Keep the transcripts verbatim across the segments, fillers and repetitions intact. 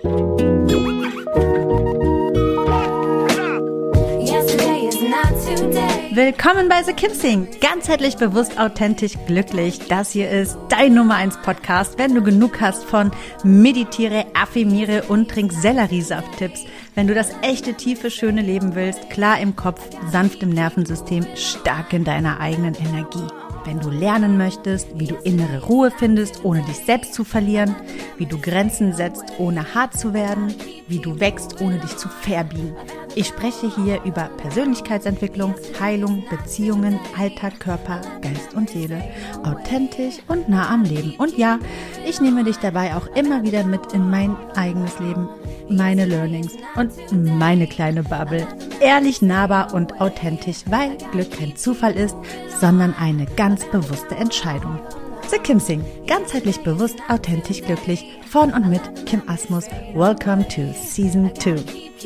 Willkommen bei The Kim Sing. Ganzheitlich bewusst, authentisch, glücklich. Das hier ist dein Nummer eins Podcast, wenn du genug hast von Meditiere, Affirmiere und Trink Selleriesaft-Tipps. Wenn du das echte, tiefe, schöne Leben willst, klar im Kopf, sanft im Nervensystem, stark in deiner eigenen Energie. Wenn du lernen möchtest, wie du innere Ruhe findest, ohne dich selbst zu verlieren, wie du Grenzen setzt, ohne hart zu werden, wie du wächst, ohne dich zu verbiegen. Ich spreche hier über Persönlichkeitsentwicklung, Heilung, Beziehungen, Alltag, Körper, Geist und Seele, authentisch und nah am Leben. Und ja, ich nehme dich dabei auch immer wieder mit in mein eigenes Leben, meine Learnings und meine kleine Bubble. Ehrlich, nahbar und authentisch, weil Glück kein Zufall ist, sondern eine ganz bewusste Entscheidung. The Kim Sing, ganzheitlich bewusst, authentisch, glücklich, von und mit Kim Asmus. Welcome to Season two.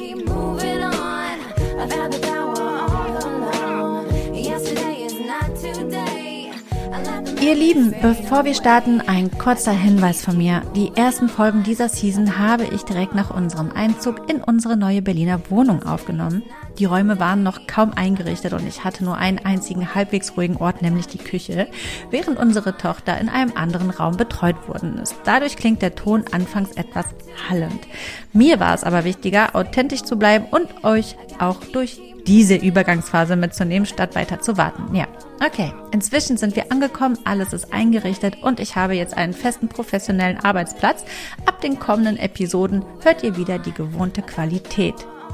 Ihr Lieben, bevor wir starten, ein kurzer Hinweis von mir. Die ersten Folgen dieser Season habe ich direkt nach unserem Einzug in unsere neue Berliner Wohnung aufgenommen. Die Räume waren noch kaum eingerichtet und ich hatte nur einen einzigen halbwegs ruhigen Ort, nämlich die Küche, während unsere Tochter in einem anderen Raum betreut worden ist. Dadurch klingt der Ton anfangs etwas hallend. Mir war es aber wichtiger, authentisch zu bleiben und euch auch durch diese Übergangsphase mitzunehmen, statt weiter zu warten. Ja, okay. Inzwischen sind wir angekommen, alles ist eingerichtet und ich habe jetzt einen festen professionellen Arbeitsplatz. Ab den kommenden Episoden hört ihr wieder die gewohnte Qualität.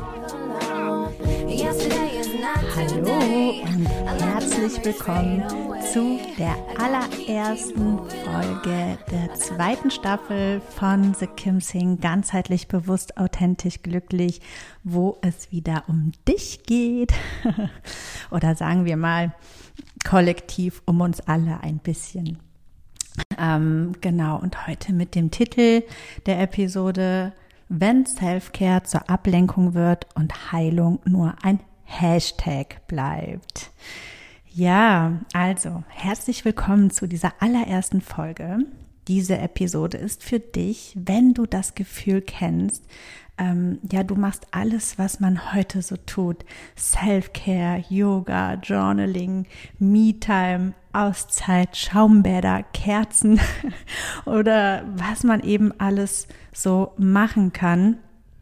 Hallo und herzlich willkommen zu der allerersten Folge der zweiten Staffel von The Kim Sing, ganzheitlich bewusst, authentisch, glücklich, wo es wieder um dich geht oder sagen wir mal kollektiv um uns alle ein bisschen. Ähm, genau, und heute mit dem Titel der Episode: Wenn Self-Care zur Ablenkung wird und Heilung nur ein Hashtag bleibt. Ja, also herzlich willkommen zu dieser allerersten Folge. Diese Episode ist für dich, wenn du das Gefühl kennst, ähm, ja, du machst alles, was man heute so tut. Self-Care, Yoga, Journaling, Me-Time, Auszeit, Schaumbäder, Kerzen oder was man eben alles so machen kann.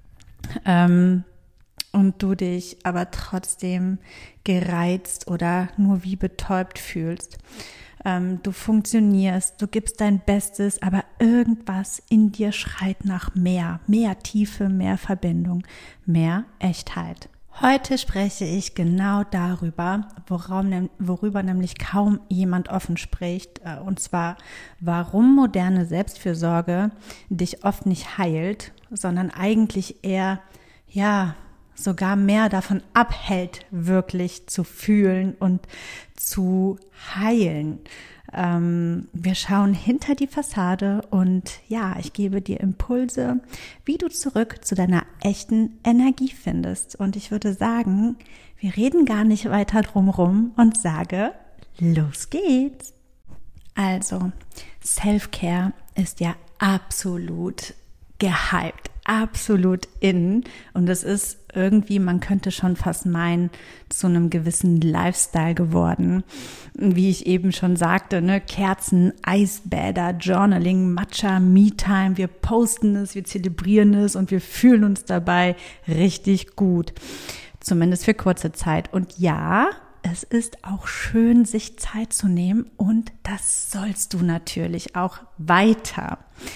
Ähm, und du dich aber trotzdem gereizt oder nur wie betäubt fühlst. Ähm, du funktionierst, du gibst dein Bestes, aber irgendwas in dir schreit nach mehr, mehr Tiefe, mehr Verbindung, mehr Echtheit. Heute spreche ich genau darüber, woraum, worüber nämlich kaum jemand offen spricht, und zwar, warum moderne Selbstfürsorge dich oft nicht heilt, sondern eigentlich eher, ja, sogar mehr davon abhält, wirklich zu fühlen und zu heilen. Ähm, wir schauen hinter die Fassade und ja, ich gebe dir Impulse, wie du zurück zu deiner echten Energie findest. Und ich würde sagen, wir reden gar nicht weiter drumherum und sage, los geht's. Also, Self-Care ist ja absolut gehypt, absolut in, und es ist irgendwie, man könnte schon fast meinen, zu einem gewissen Lifestyle geworden. Wie ich eben schon sagte, ne, Kerzen, Eisbäder, Journaling, Matcha, Me-Time, wir posten es, wir zelebrieren es und wir fühlen uns dabei richtig gut. Zumindest für kurze Zeit. Und ja, es ist auch schön, sich Zeit zu nehmen, und das sollst du natürlich auch weiter.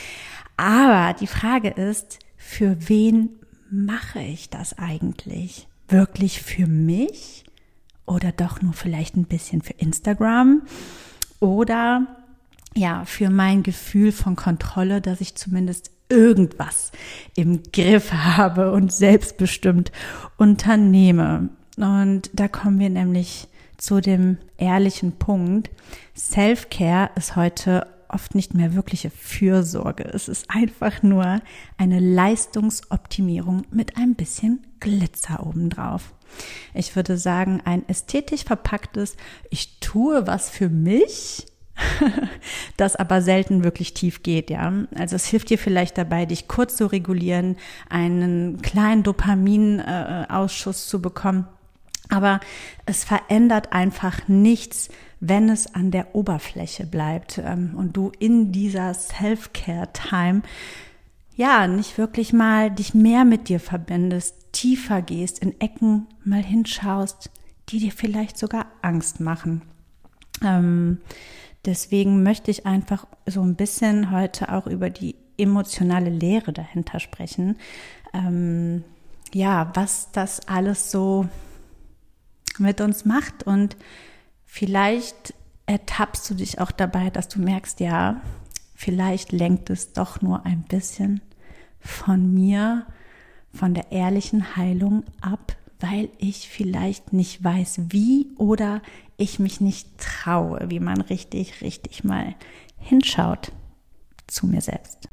Aber die Frage ist, für wen mache ich das eigentlich? Wirklich für mich? Oder doch nur vielleicht ein bisschen für Instagram? Oder ja, für mein Gefühl von Kontrolle, dass ich zumindest irgendwas im Griff habe und selbstbestimmt unternehme. Und da kommen wir nämlich zu dem ehrlichen Punkt. Self-Care ist heute oft nicht mehr wirkliche Fürsorge. Es ist einfach nur eine Leistungsoptimierung mit ein bisschen Glitzer obendrauf. Ich würde sagen, ein ästhetisch verpacktes, ich tue was für mich, das aber selten wirklich tief geht, ja. Also es hilft dir vielleicht dabei, dich kurz zu regulieren, einen kleinen Dopaminausschuss zu bekommen. Aber es verändert einfach nichts, wenn es an der Oberfläche bleibt und du in dieser Self-Care-Time ja nicht wirklich mal dich mehr mit dir verbindest, tiefer gehst, in Ecken mal hinschaust, die dir vielleicht sogar Angst machen. Ähm, deswegen möchte ich einfach so ein bisschen heute auch über die emotionale Leere dahinter sprechen. Ähm, ja, was das alles so mit uns macht, und vielleicht ertappst du dich auch dabei, dass du merkst, ja, vielleicht lenkt es doch nur ein bisschen von mir, von der ehrlichen Heilung ab, weil ich vielleicht nicht weiß, wie, oder ich mich nicht traue, wie man richtig, richtig mal hinschaut zu mir selbst.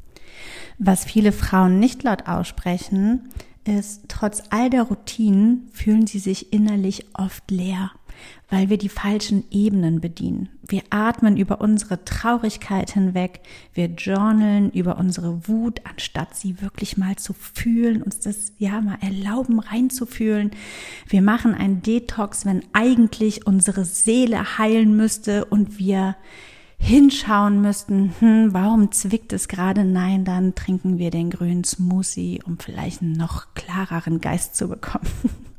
Was viele Frauen nicht laut aussprechen, ist, trotz all der Routinen fühlen sie sich innerlich oft leer, weil wir die falschen Ebenen bedienen. Wir atmen über unsere Traurigkeit hinweg, wir journalen über unsere Wut, anstatt sie wirklich mal zu fühlen, uns das ja mal erlauben reinzufühlen. Wir machen einen Detox, wenn eigentlich unsere Seele heilen müsste und wir hinschauen müssten, hm, warum zwickt es gerade? Nein, dann trinken wir den grünen Smoothie, um vielleicht einen noch klareren Geist zu bekommen.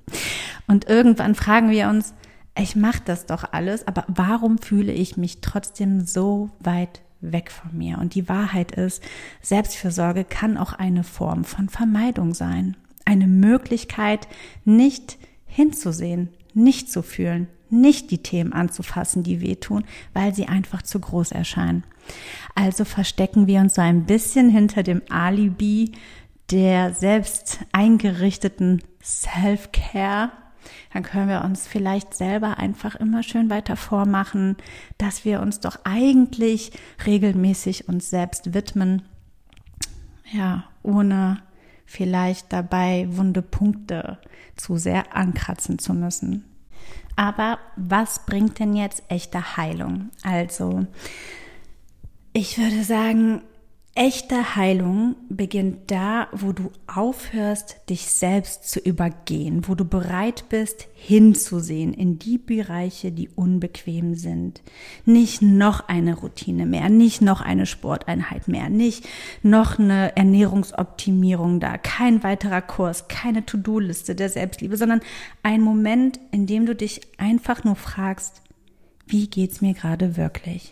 Und irgendwann fragen wir uns, ich mache das doch alles, aber warum fühle ich mich trotzdem so weit weg von mir? Und die Wahrheit ist, Selbstfürsorge kann auch eine Form von Vermeidung sein. Eine Möglichkeit, nicht hinzusehen, nicht zu fühlen, nicht die Themen anzufassen, die wehtun, weil sie einfach zu groß erscheinen. Also verstecken wir uns so ein bisschen hinter dem Alibi der selbst eingerichteten Self-Care. Dann können wir uns vielleicht selber einfach immer schön weiter vormachen, dass wir uns doch eigentlich regelmäßig uns selbst widmen, ja, ohne vielleicht dabei wunde Punkte zu sehr ankratzen zu müssen. Aber was bringt denn jetzt echte Heilung? Also, ich würde sagen, echte Heilung beginnt da, wo du aufhörst, dich selbst zu übergehen, wo du bereit bist, hinzusehen in die Bereiche, die unbequem sind. Nicht noch eine Routine mehr, nicht noch eine Sporteinheit mehr, nicht noch eine Ernährungsoptimierung da, kein weiterer Kurs, keine To-Do-Liste der Selbstliebe, sondern ein Moment, in dem du dich einfach nur fragst, wie geht's mir gerade wirklich?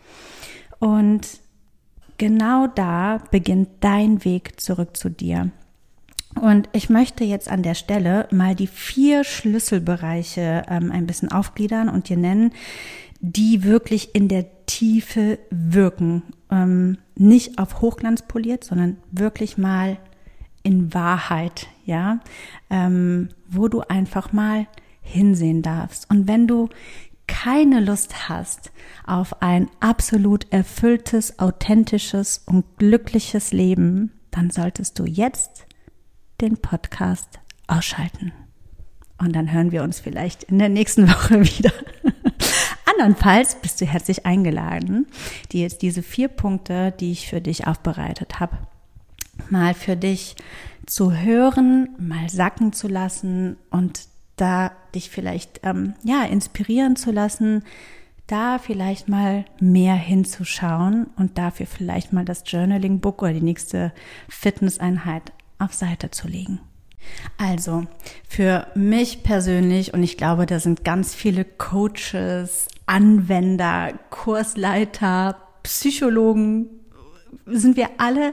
Und genau da beginnt dein Weg zurück zu dir. Und ich möchte jetzt an der Stelle mal die vier Schlüsselbereiche ähm, ein bisschen aufgliedern und dir nennen, die wirklich in der Tiefe wirken. Ähm, nicht auf Hochglanz poliert, sondern wirklich mal in Wahrheit, ja, ähm, wo du einfach mal hinsehen darfst. Und wenn du keine Lust hast auf ein absolut erfülltes, authentisches und glückliches Leben, dann solltest du jetzt den Podcast ausschalten. Und dann hören wir uns vielleicht in der nächsten Woche wieder. Andernfalls bist du herzlich eingeladen, dir jetzt diese vier Punkte, die ich für dich aufbereitet habe, mal für dich zu hören, mal sacken zu lassen und da dich vielleicht ähm, ja inspirieren zu lassen, da vielleicht mal mehr hinzuschauen und dafür vielleicht mal das Journaling-Book oder die nächste Fitnesseinheit auf Seite zu legen. Also für mich persönlich, und ich glaube, da sind ganz viele Coaches, Anwender, Kursleiter, Psychologen, sind wir alle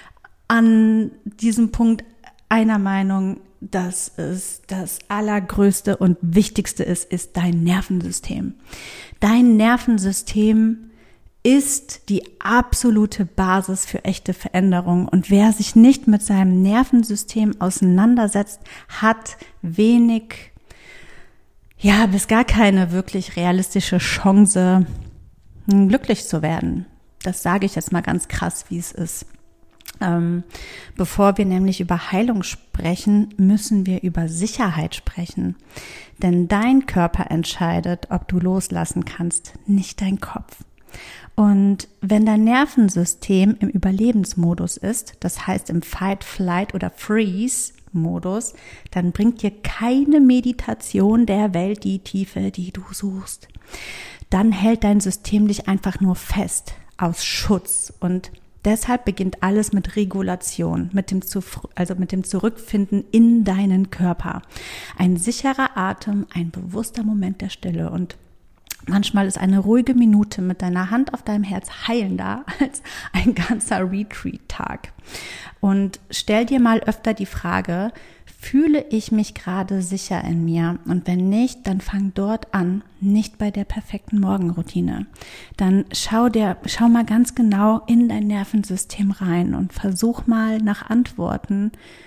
an diesem Punkt einer Meinung, dass es das Allergrößte und Wichtigste ist, ist dein Nervensystem. Dein Nervensystem ist die absolute Basis für echte Veränderung. Und wer sich nicht mit seinem Nervensystem auseinandersetzt, hat wenig, ja, bis gar keine wirklich realistische Chance, glücklich zu werden. Das sage ich jetzt mal ganz krass, wie es ist. Ähm, bevor wir nämlich über Heilung sprechen, müssen wir über Sicherheit sprechen. Denn dein Körper entscheidet, ob du loslassen kannst, nicht dein Kopf. Und wenn dein Nervensystem im Überlebensmodus ist, das heißt im Fight, Flight oder Freeze-Modus, dann bringt dir keine Meditation der Welt die Tiefe, die du suchst. Dann hält dein System dich einfach nur fest, aus Schutz, und deshalb beginnt alles mit Regulation, mit dem, Zuf- also mit dem Zurückfinden in deinen Körper. Ein sicherer Atem, ein bewusster Moment der Stille, und manchmal ist eine ruhige Minute mit deiner Hand auf deinem Herz heilender als ein ganzer Retreat-Tag. Und stell dir mal öfter die Frage, fühle ich mich gerade sicher in mir? Und wenn nicht, dann fang dort an, nicht bei der perfekten Morgenroutine. Dann schau dir, schau mal ganz genau in dein Nervensystem rein und versuch mal nach Antworten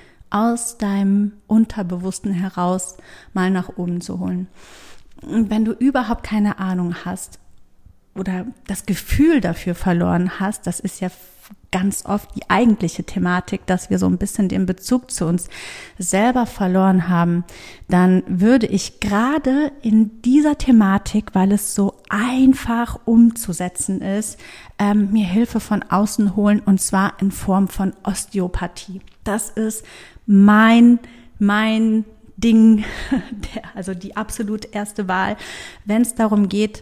aus deinem Unterbewussten heraus mal nach oben zu holen. Und wenn du überhaupt keine Ahnung hast oder das Gefühl dafür verloren hast, das ist ja ganz oft die eigentliche Thematik, dass wir so ein bisschen den Bezug zu uns selber verloren haben, dann würde ich gerade in dieser Thematik, weil es so einfach umzusetzen ist, ähm, mir Hilfe von außen holen, und zwar in Form von Osteopathie. Das ist mein, mein Ding, der, also die absolut erste Wahl, wenn es darum geht,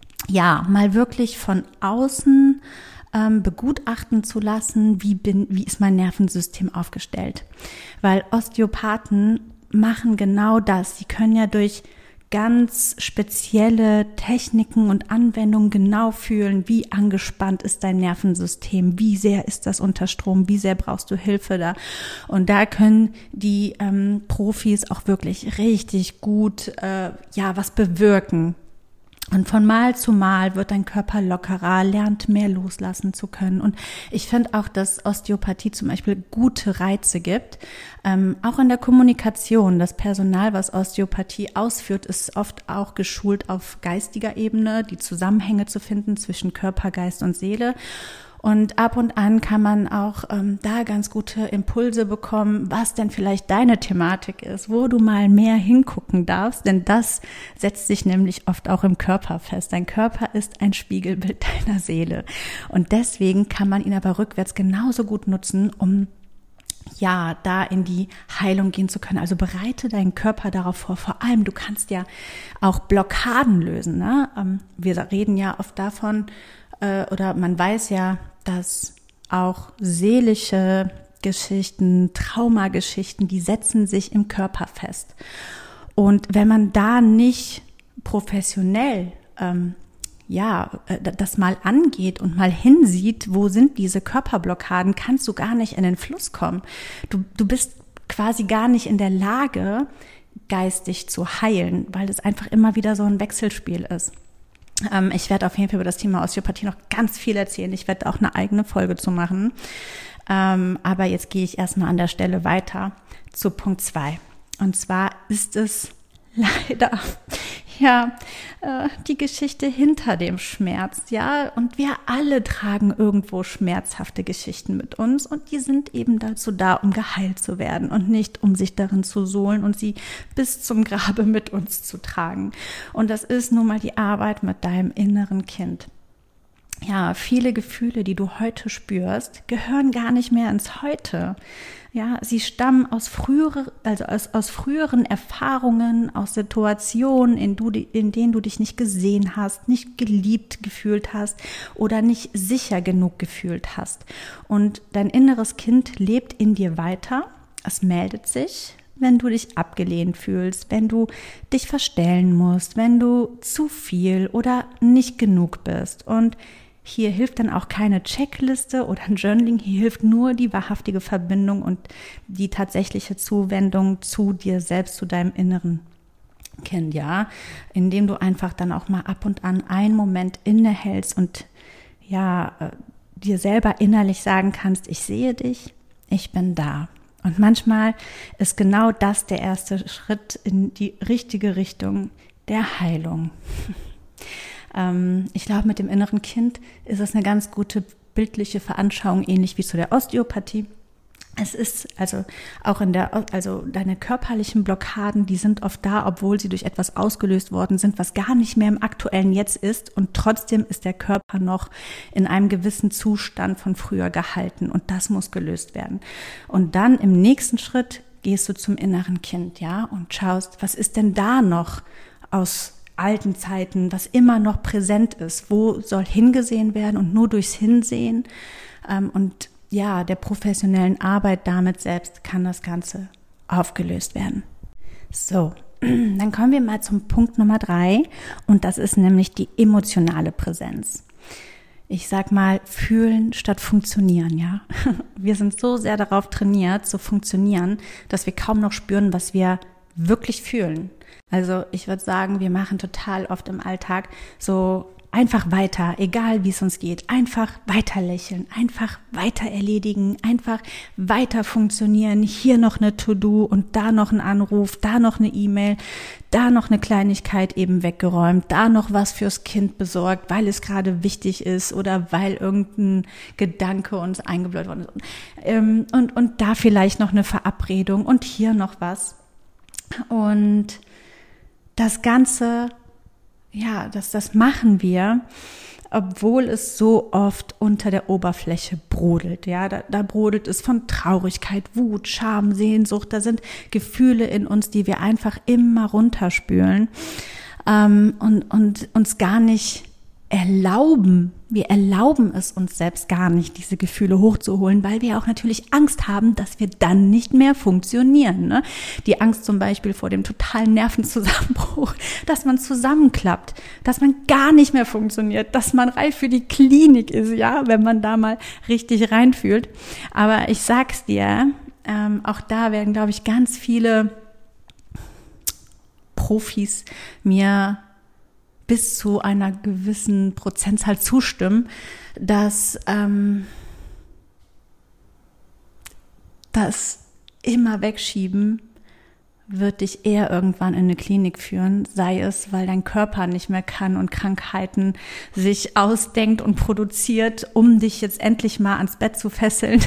ja, mal wirklich von außen ähm, begutachten zu lassen, wie bin, wie ist mein Nervensystem aufgestellt. Weil Osteopathen machen genau das. Sie können ja durch ganz spezielle Techniken und Anwendungen genau fühlen, wie angespannt ist dein Nervensystem, wie sehr ist das unter Strom, wie sehr brauchst du Hilfe da. Und da können die ähm, Profis auch wirklich richtig gut äh, ja was bewirken. Und von Mal zu Mal wird dein Körper lockerer, lernt mehr loslassen zu können. Und ich finde auch, dass Osteopathie zum Beispiel gute Reize gibt. Ähm, auch in der Kommunikation. Das Personal, was Osteopathie ausführt, ist oft auch geschult auf geistiger Ebene, die Zusammenhänge zu finden zwischen Körper, Geist und Seele. Und ab und an kann man auch ähm, da ganz gute Impulse bekommen, was denn vielleicht deine Thematik ist, wo du mal mehr hingucken darfst, denn das setzt sich nämlich oft auch im Körper fest. Dein Körper ist ein Spiegelbild deiner Seele, und deswegen kann man ihn aber rückwärts genauso gut nutzen, um ja, da in die Heilung gehen zu können. Also bereite deinen Körper darauf vor. Vor allem, du kannst ja auch Blockaden lösen, ne? Wir reden ja oft davon, oder man weiß ja, dass auch seelische Geschichten, Traumageschichten, die setzen sich im Körper fest. Und wenn man da nicht professionell ähm, ja, das mal angeht und mal hinsieht, wo sind diese Körperblockaden, kannst du gar nicht in den Fluss kommen. Du, du bist quasi gar nicht in der Lage, geistig zu heilen, weil es einfach immer wieder so ein Wechselspiel ist. Ähm, ich werde auf jeden Fall über das Thema Osteopathie noch ganz viel erzählen. Ich werde auch eine eigene Folge zu machen. Ähm, aber jetzt gehe ich erstmal an der Stelle weiter zu Punkt zwei. Und zwar ist es leider, ja, äh, die Geschichte hinter dem Schmerz, ja, und wir alle tragen irgendwo schmerzhafte Geschichten mit uns, und die sind eben dazu da, um geheilt zu werden und nicht, um sich darin zu suhlen und sie bis zum Grabe mit uns zu tragen. Und das ist nun mal die Arbeit mit deinem inneren Kind. Ja, viele Gefühle, die du heute spürst, gehören gar nicht mehr ins Heute. Ja, sie stammen aus früheren, also aus, aus früheren Erfahrungen, aus Situationen, in, du, in denen du dich nicht gesehen hast, nicht geliebt gefühlt hast oder nicht sicher genug gefühlt hast. Und dein inneres Kind lebt in dir weiter. Es meldet sich, wenn du dich abgelehnt fühlst, wenn du dich verstellen musst, wenn du zu viel oder nicht genug bist. Und hier hilft dann auch keine Checkliste oder ein Journaling, hier hilft nur die wahrhaftige Verbindung und die tatsächliche Zuwendung zu dir selbst, zu deinem inneren Kind, ja, indem du einfach dann auch mal ab und an einen Moment innehältst und ja, dir selber innerlich sagen kannst, ich sehe dich, ich bin da. Und manchmal ist genau das der erste Schritt in die richtige Richtung der Heilung. Ich glaube, mit dem inneren Kind ist es eine ganz gute bildliche Veranschauung, ähnlich wie zu der Osteopathie. Es ist also auch in der, also deine körperlichen Blockaden, die sind oft da, obwohl sie durch etwas ausgelöst worden sind, was gar nicht mehr im aktuellen Jetzt ist, und trotzdem ist der Körper noch in einem gewissen Zustand von früher gehalten, und das muss gelöst werden. Und dann im nächsten Schritt gehst du zum inneren Kind, ja, und schaust, was ist denn da noch aus alten Zeiten, was immer noch präsent ist, wo soll hingesehen werden, und nur durchs Hinsehen ähm, und ja, der professionellen Arbeit damit selbst kann das Ganze aufgelöst werden. So, dann kommen wir mal zum Punkt Nummer drei, und das ist nämlich die emotionale Präsenz. Ich sag mal, fühlen statt funktionieren, ja. Wir sind so sehr darauf trainiert, zu funktionieren, dass wir kaum noch spüren, was wir wirklich fühlen. Also ich würde sagen, wir machen total oft im Alltag so einfach weiter, egal wie es uns geht, einfach weiter lächeln, einfach weiter erledigen, einfach weiter funktionieren, hier noch eine To-Do und da noch ein Anruf, da noch eine E-Mail, da noch eine Kleinigkeit eben weggeräumt, da noch was fürs Kind besorgt, weil es gerade wichtig ist oder weil irgendein Gedanke uns eingebläut worden ist. Und, und da vielleicht noch eine Verabredung und hier noch was. Und das Ganze, ja, das, das machen wir, obwohl es so oft unter der Oberfläche brodelt. Ja, da, da brodelt es von Traurigkeit, Wut, Scham, Sehnsucht. Da sind Gefühle in uns, die wir einfach immer runterspülen ähm, und, und uns gar nicht erlauben. Wir erlauben es uns selbst gar nicht, diese Gefühle hochzuholen, weil wir auch natürlich Angst haben, dass wir dann nicht mehr funktionieren. Ne? Die Angst zum Beispiel vor dem totalen Nervenzusammenbruch, dass man zusammenklappt, dass man gar nicht mehr funktioniert, dass man reif für die Klinik ist, ja, wenn man da mal richtig reinfühlt. Aber ich sag's dir, ähm, auch da werden, glaube ich, ganz viele Profis mir bis zu einer gewissen Prozentzahl zustimmen, dass ähm, das immer wegschieben wird dich eher irgendwann in eine Klinik führen, sei es, weil dein Körper nicht mehr kann und Krankheiten sich ausdenkt und produziert, um dich jetzt endlich mal ans Bett zu fesseln.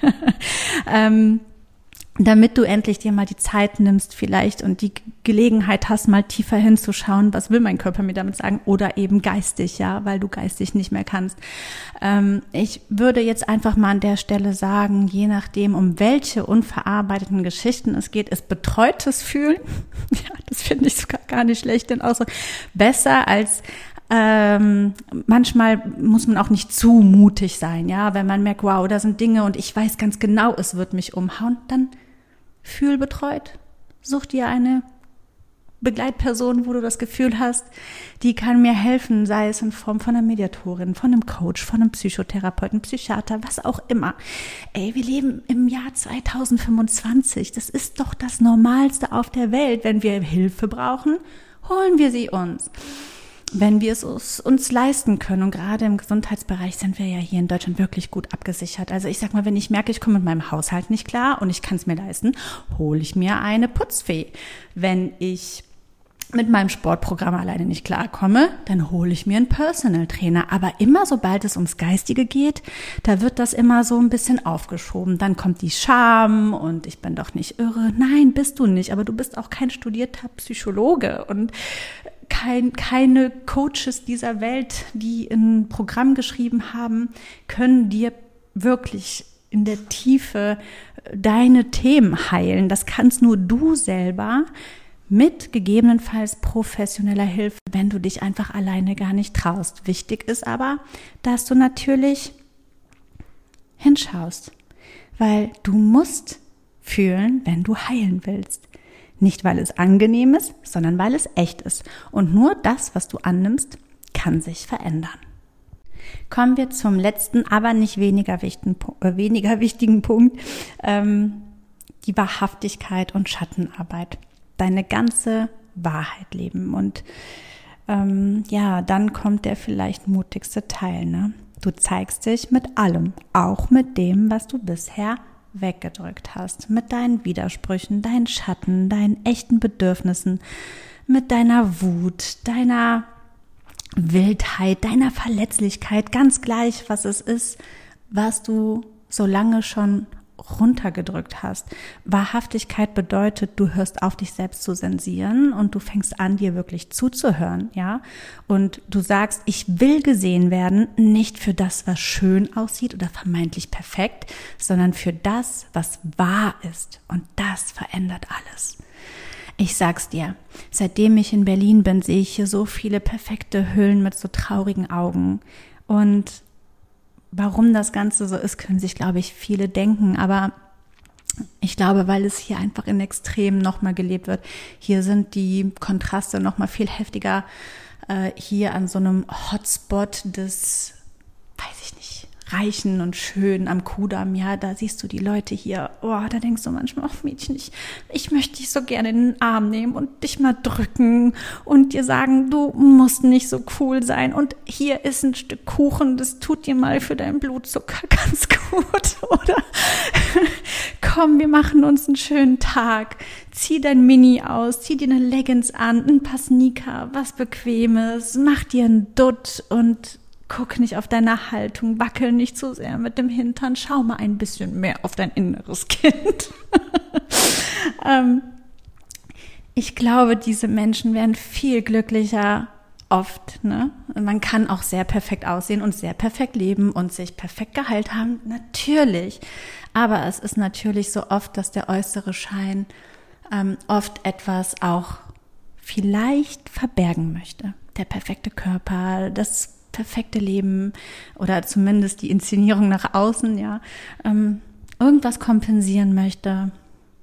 ähm, damit du endlich dir mal die Zeit nimmst vielleicht und die Gelegenheit hast, mal tiefer hinzuschauen, was will mein Körper mir damit sagen, oder eben geistig, ja, weil du geistig nicht mehr kannst. Ähm, ich würde jetzt einfach mal an der Stelle sagen, je nachdem, um welche unverarbeiteten Geschichten es geht, ist betreutes Fühlen, ja, das finde ich sogar gar nicht schlecht, denn auch so besser als Ähm, manchmal muss man auch nicht zu mutig sein, ja, wenn man merkt, wow, da sind Dinge und ich weiß ganz genau, es wird mich umhauen, dann fühl betreut. Such dir eine Begleitperson, wo du das Gefühl hast, die kann mir helfen, sei es in Form von einer Mediatorin, von einem Coach, von einem Psychotherapeuten, Psychiater, was auch immer. Ey, wir leben im Jahr zweitausendfünfundzwanzig. Das ist doch das Normalste auf der Welt. Wenn wir Hilfe brauchen, holen wir sie uns. Wenn wir es uns leisten können, und gerade im Gesundheitsbereich sind wir ja hier in Deutschland wirklich gut abgesichert. Also ich sag mal, wenn ich merke, ich komme mit meinem Haushalt nicht klar und ich kann es mir leisten, hole ich mir eine Putzfee. Wenn ich mit meinem Sportprogramm alleine nicht klarkomme, dann hole ich mir einen Personal Trainer. Aber immer sobald es ums Geistige geht, da wird das immer so ein bisschen aufgeschoben. Dann kommt die Scham und ich bin doch nicht irre. Nein, bist du nicht, aber du bist auch kein studierter Psychologe und Kein, keine Coaches dieser Welt, die ein Programm geschrieben haben, können dir wirklich in der Tiefe deine Themen heilen. Das kannst nur du selber mit gegebenenfalls professioneller Hilfe, wenn du dich einfach alleine gar nicht traust. Wichtig ist aber, dass du natürlich hinschaust, weil du musst fühlen, wenn du heilen willst. Nicht, weil es angenehm ist, sondern weil es echt ist. Und nur das, was du annimmst, kann sich verändern. Kommen wir zum letzten, aber nicht weniger wichtigen, äh, weniger wichtigen Punkt. Ähm, die Wahrhaftigkeit und Schattenarbeit. Deine ganze Wahrheit leben. Und ähm, ja, dann kommt der vielleicht mutigste Teil. Ne? Du zeigst dich mit allem, auch mit dem, was du bisher weggedrückt hast, mit deinen Widersprüchen, deinen Schatten, deinen echten Bedürfnissen, mit deiner Wut, deiner Wildheit, deiner Verletzlichkeit, ganz gleich, was es ist, was du so lange schon runtergedrückt hast. Wahrhaftigkeit bedeutet, du hörst auf, dich selbst zu zensieren und du fängst an, dir wirklich zuzuhören, ja? Und du sagst, ich will gesehen werden, nicht für das, was schön aussieht oder vermeintlich perfekt, sondern für das, was wahr ist. Und das verändert alles. Ich sag's dir, seitdem ich in Berlin bin, sehe ich hier so viele perfekte Hüllen mit so traurigen Augen. Und warum das Ganze so ist, können sich, glaube ich, viele denken. Aber ich glaube, weil es hier einfach in Extremen nochmal gelebt wird. Hier sind die Kontraste nochmal viel heftiger. Äh, hier an so einem Hotspot des, weiß ich nicht, Reichen und Schönen am Kudamm, ja, da siehst du die Leute hier, oh, da denkst du manchmal, oh Mädchen, ich, ich möchte dich so gerne in den Arm nehmen und dich mal drücken und dir sagen, du musst nicht so cool sein und hier ist ein Stück Kuchen, das tut dir mal für deinen Blutzucker ganz gut, oder komm, wir machen uns einen schönen Tag, zieh dein Mini aus, zieh dir eine Leggings an, ein paar Sneaker, was Bequemes, mach dir einen Dutt und guck nicht auf deine Haltung, wackel nicht zu sehr mit dem Hintern, schau mal ein bisschen mehr auf dein inneres Kind. ähm, ich glaube, diese Menschen werden viel glücklicher oft. Ne? Man kann auch sehr perfekt aussehen und sehr perfekt leben und sich perfekt geheilt haben, natürlich. Aber es ist natürlich so oft, dass der äußere Schein ähm, oft etwas auch vielleicht verbergen möchte. Der perfekte Körper, das perfekte Leben oder zumindest die Inszenierung nach außen, ja, ähm, irgendwas kompensieren möchte,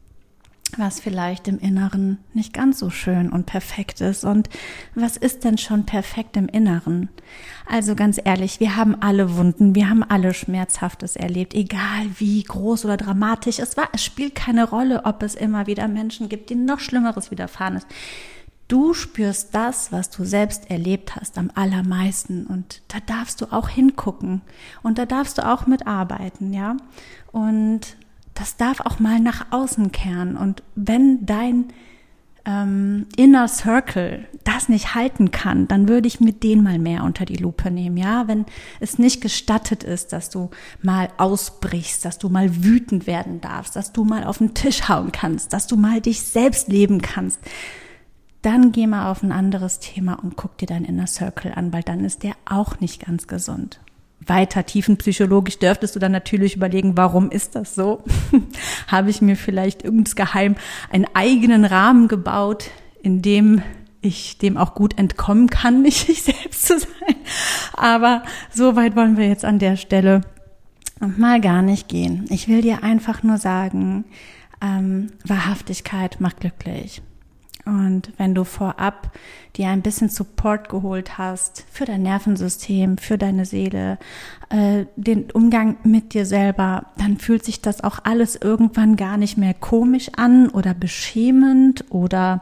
was vielleicht im Inneren nicht ganz so schön und perfekt ist. Und was ist denn schon perfekt im Inneren? Also ganz ehrlich, wir haben alle Wunden, wir haben alle Schmerzhaftes erlebt, egal wie groß oder dramatisch es war. Es spielt keine Rolle, ob es immer wieder Menschen gibt, denen noch Schlimmeres widerfahren ist. Du spürst das, was du selbst erlebt hast, am allermeisten. Und da darfst du auch hingucken. Und da darfst du auch mitarbeiten, ja. Und das darf auch mal nach außen kehren. Und wenn dein ähm, Inner Circle das nicht halten kann, dann würde ich mit denen mal mehr unter die Lupe nehmen, ja. Wenn es nicht gestattet ist, dass du mal ausbrichst, dass du mal wütend werden darfst, dass du mal auf den Tisch hauen kannst, dass du mal dich selbst leben kannst, dann geh mal auf ein anderes Thema und guck dir deinen Inner Circle an, weil dann ist der auch nicht ganz gesund. Weiter tiefenpsychologisch dürftest du dann natürlich überlegen, warum ist das so? Habe ich mir vielleicht insgeheim einen eigenen Rahmen gebaut, in dem ich dem auch gut entkommen kann, nicht ich selbst zu sein. Aber so weit wollen wir jetzt an der Stelle mal gar nicht gehen. Ich will dir einfach nur sagen, ähm, Wahrhaftigkeit macht glücklich. Und wenn du vorab dir ein bisschen Support geholt hast für dein Nervensystem, für deine Seele, äh, den Umgang mit dir selber, dann fühlt sich das auch alles irgendwann gar nicht mehr komisch an oder beschämend oder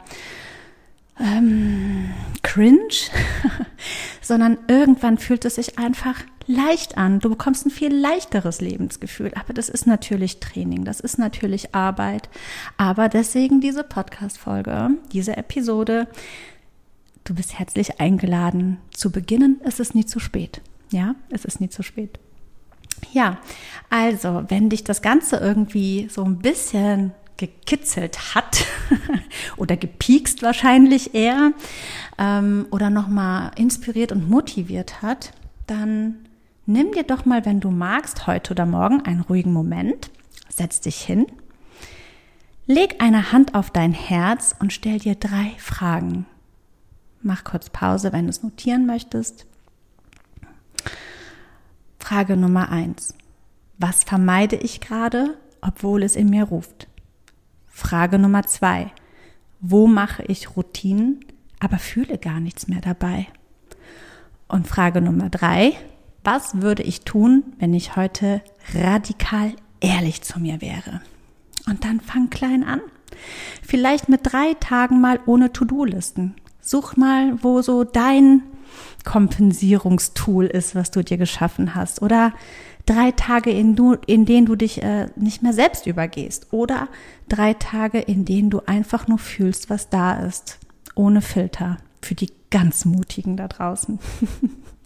ähm, cringe, sondern irgendwann fühlt es sich einfach leicht an. Du bekommst ein viel leichteres Lebensgefühl. Aber das ist natürlich Training, das ist natürlich Arbeit. Aber deswegen diese Podcast-Folge, diese Episode, du bist herzlich eingeladen zu beginnen. Es ist nie zu spät. Ja, es ist nie zu spät. Ja, also, wenn dich das Ganze irgendwie so ein bisschen gekitzelt hat oder gepiekst wahrscheinlich eher ähm, oder nochmal inspiriert und motiviert hat, dann nimm dir doch mal, wenn du magst, heute oder morgen einen ruhigen Moment, setz dich hin, leg eine Hand auf dein Herz und stell dir drei Fragen. Mach kurz Pause, wenn du es notieren möchtest. Frage Nummer eins. Was vermeide ich gerade, obwohl es in mir ruft? Frage Nummer zwei. Wo mache ich Routinen, aber fühle gar nichts mehr dabei? Und Frage Nummer drei. Was würde ich tun, wenn ich heute radikal ehrlich zu mir wäre? Und dann fang klein an. Vielleicht mit drei Tagen mal ohne To-Do-Listen. Such mal, wo so dein Kompensierungstool ist, was du dir geschaffen hast. Oder drei Tage, in, du, in denen du dich äh, nicht mehr selbst übergehst. Oder drei Tage, in denen du einfach nur fühlst, was da ist. Ohne Filter. Für die ganz Mutigen da draußen.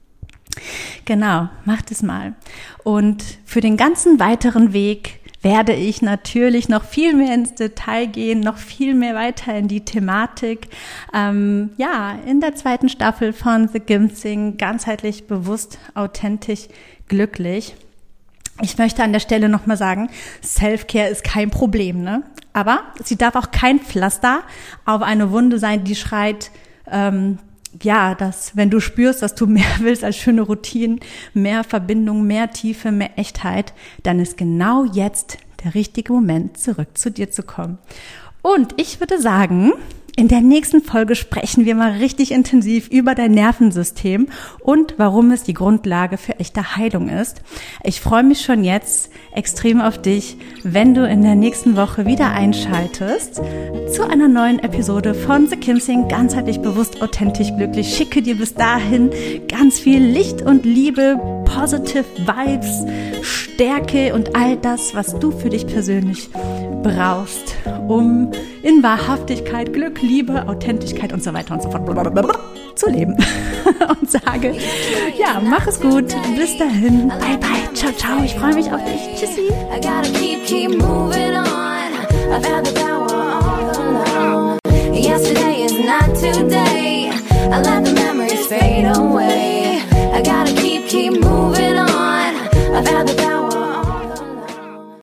Genau, macht es mal. Und für den ganzen weiteren Weg werde ich natürlich noch viel mehr ins Detail gehen, noch viel mehr weiter in die Thematik. Ähm, ja, in der zweiten Staffel von The Gimsing, ganzheitlich, bewusst, authentisch, glücklich. Ich möchte an der Stelle nochmal sagen, Self-Care ist kein Problem, ne? Aber sie darf auch kein Pflaster auf eine Wunde sein, die schreit, ähm, ja, dass wenn du spürst, dass du mehr willst als schöne Routinen, mehr Verbindung, mehr Tiefe, mehr Echtheit, dann ist genau jetzt der richtige Moment, zurück zu dir zu kommen. Und ich würde sagen, in der nächsten Folge sprechen wir mal richtig intensiv über dein Nervensystem und warum es die Grundlage für echte Heilung ist. Ich freue mich schon jetzt extrem auf dich, wenn du in der nächsten Woche wieder einschaltest zu einer neuen Episode von The Gimsing, ganzheitlich, bewusst, authentisch, glücklich. Schicke dir bis dahin ganz viel Licht und Liebe, positive Vibes, Stärke und all das, was du für dich persönlich brauchst, um in Wahrhaftigkeit, Glück, Liebe, Authentizität und so weiter und so fort zu leben. Und sage, ja, mach es gut. Bis dahin. Bye, bye. Ciao, ciao. Ich freue mich auf dich. Tschüssi. I gotta keep, keep moving on. I've had the power all along. Yesterday is not today. I let the memories fade away.